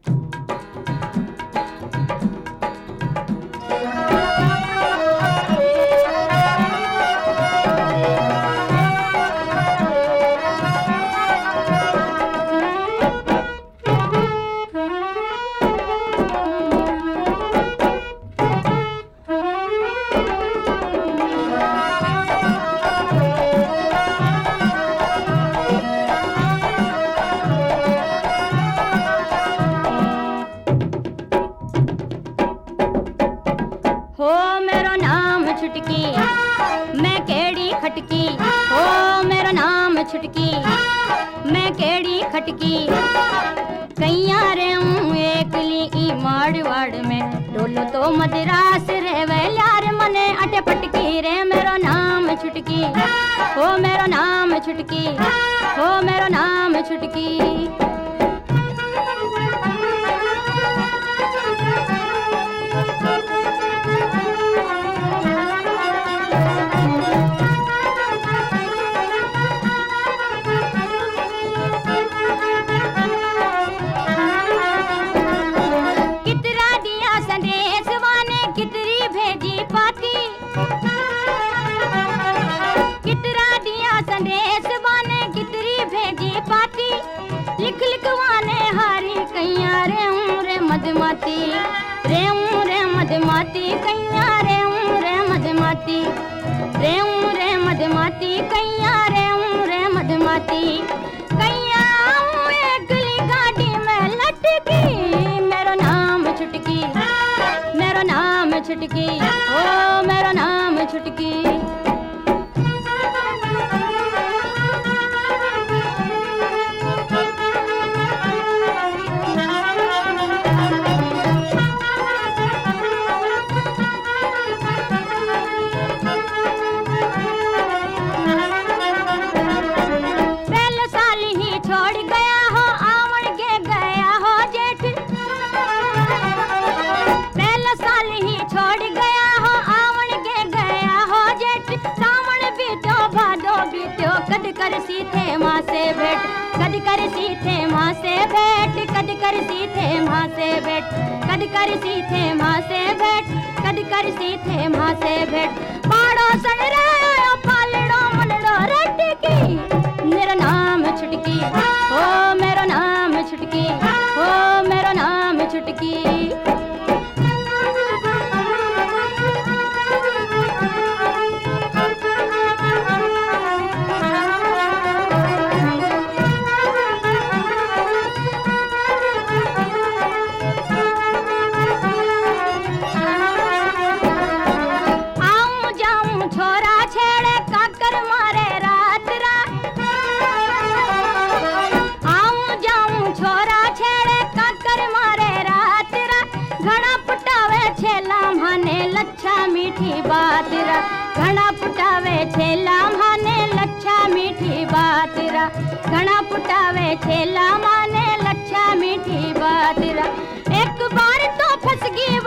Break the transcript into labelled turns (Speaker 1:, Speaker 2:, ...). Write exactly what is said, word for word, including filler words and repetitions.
Speaker 1: हो मेरो नाम छुटकी मैं केड़ी खटकी, हो मेरो नाम छुटकी मैं केड़ी खटकी। कैया रे हूँ एकली ई मारवाड़ में, डोलो तो मदरास रे वेल्यार मने अटे पटकी रे। मेरो नाम छुटकी, हो मेरो नाम छुटकी, हो मेरो नाम छुटकी। लिख लिखवाने हारी कैया रे हूँ रे मधमाती, रे हूँ रे मधमाती कैया रे हूँ रे मधमाती, रे हूँ रे मधमाती कैया रे हूँ रे मधमाती। कैया हूँ एकली गाड़ी में लटकी, मेरो नाम छुटकी, मेरो नाम छुटकी, ओ मेरो नाम छुटकी। कद कर सी थे माँ से भेंट, कद कर सी थे माँ से भेंट, कद कर सी थे माँ से भेंट, कद कर सी थे माँ से भेंट, कद कर सी थे माँ से भेंट। पाड़ो सन रे पालड़ो मनड़ो रटकी, मेरा नाम छुटकी, ओ मेरा नाम छुटकी, ओ मेरा नाम छुटकी। मीठी बात रा घना पुटावे छेला माने लच्छा मीठी बात रा, घना पुटावे छेला माने लच्छा मीठी बात रा। एक बार तो फस गई